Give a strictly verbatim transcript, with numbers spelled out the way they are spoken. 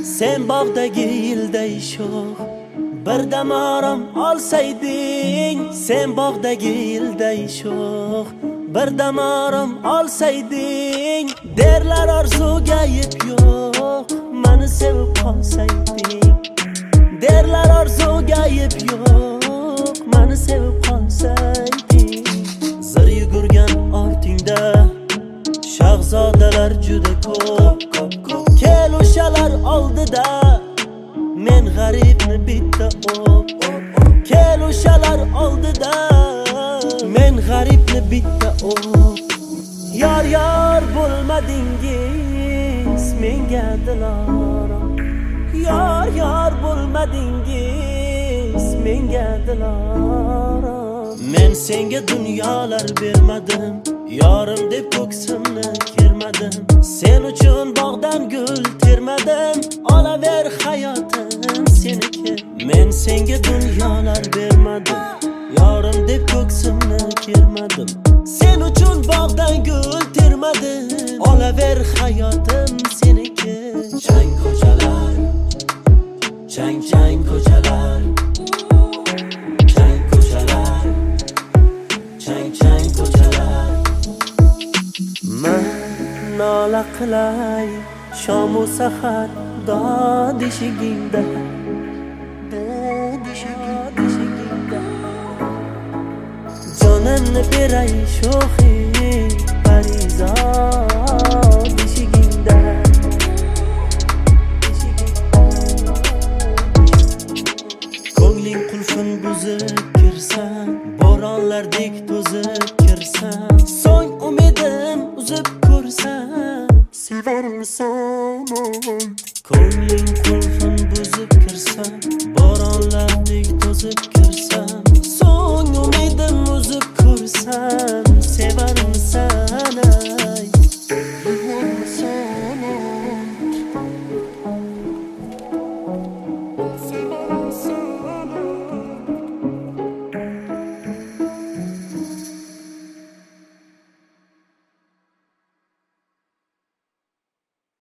Sen bog'dagi yilday sho'x bir dam orom olsayding, sen bog'dagi yilday sho'x bir dam orom olsayding, derlar orzuga yetib yo'q, meni sevib qolsayding. Derlar orzuga yetib yo'q, meni sevib qolsayding. Zir yugurgan ortingda shahzodalar juda ko'p, kel o'shalar oldida men g'aribni bitta o'p. Kel o'shalar oldida men g'aribni bitta o'p. Yor yor bo'lmadingiz menga dilorom, yor yor bo'lmadingiz menga dilorom. Men senga dunyolar bermadim, yorim deb ko'ksimni kermadim. Sen uchun bog'dan gul termadim, olaver hayotim seniki. Men senga dunyolar bermadim, yorim deb ko'ksimni kermadim. Sen uchun bog'dan gul termadim, olaver hayotim seniki. Chang ko'chalar, chang chang ko'chalar, chang ko'chalar, chang chang ko'chalar. Men nola qilay shom u sahar dod eshigingda, dod eshigingda. Jonimni beray sho'xi parizod eshigingda. Ko'ngling qulfin buzib kirsan, bo'ronlardek to'zib kirsan, so'ng umidim uzib ko'rsam, sevarmisan? Ko'ngling qulfin buzib kirsan, bo'ronlardek to'zib kirsan,